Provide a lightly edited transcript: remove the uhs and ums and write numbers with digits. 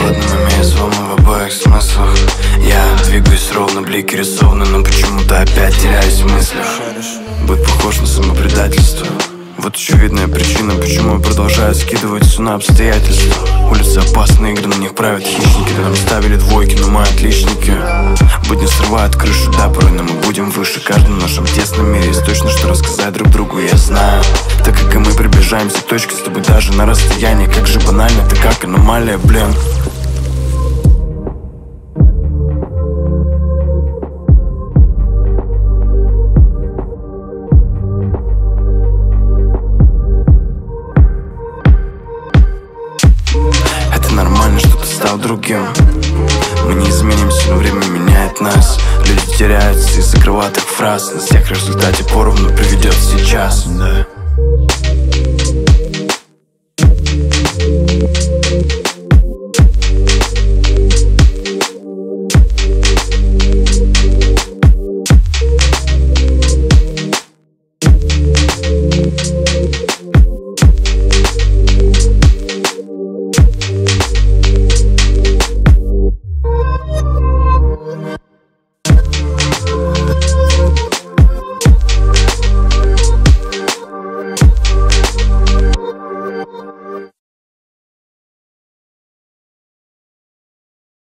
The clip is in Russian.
холодным, имея взломы в обоих смыслах. Я двигаюсь ровно, блики рисованы, но почему-то опять теряюсь в мыслях. Быть похож на самопредательство. Вот очевидная причина, почему я продолжаю скидывать все на обстоятельства. Улицы опасные, игры, на них правят хищники. Да нам ставили двойки, но мы отличники. Будни срывают крышу, да, порой, но мы будем выше. Каждом нашем тесном мире есть точно что рассказать друг другу, я знаю. Так как и мы приближаемся к точке с тобой даже на расстоянии. Как же банально, ты как аномалия, блин. Нормально, что ты стал другим. Мы не изменимся, но время меняет нас. Люди теряются из-за кроватых фраз. На всех в результате поровну приведет сейчас, да.